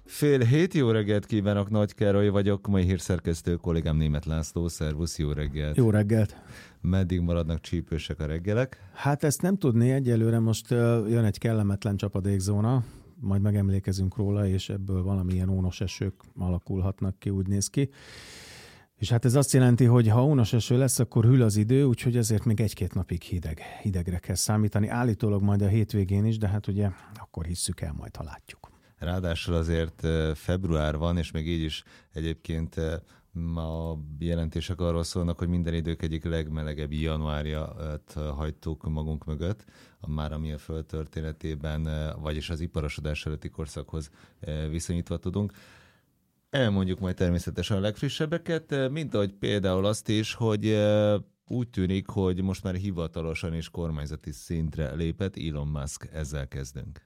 Fél hét, jó reggelt kívánok, Nagy Károly vagyok, mai hírszerkesztő kollégám Németh László, szervusz, jó reggelt. Jó reggelt. Meddig maradnak csípősek a reggelek? Hát ezt nem tudni egyelőre, most jön egy kellemetlen csapadékzóna, majd megemlékezünk róla, és ebből valamilyen ónos esők alakulhatnak ki, úgy néz ki. És hát ez azt jelenti, hogy ha ónos eső lesz, akkor hűl az idő, úgyhogy ezért még 1-2 napig hidegre kell számítani. Állítólag majd a hétvégén is, de hát ugye akkor hisszük el, majd ha látjuk. Ráadásul azért február van, és még így is egyébként a jelentések arról szólnak, hogy minden idők egyik legmelegebb januárját hagytuk magunk mögött, már ami a Föld történetében, vagyis az iparosodás előtti korszakhoz viszonyítva tudunk. Elmondjuk majd természetesen a legfrissebbeket, mint ahogy például azt is, hogy úgy tűnik, hogy most már hivatalosan és kormányzati szintre lépett Elon Musk, ezzel kezdünk.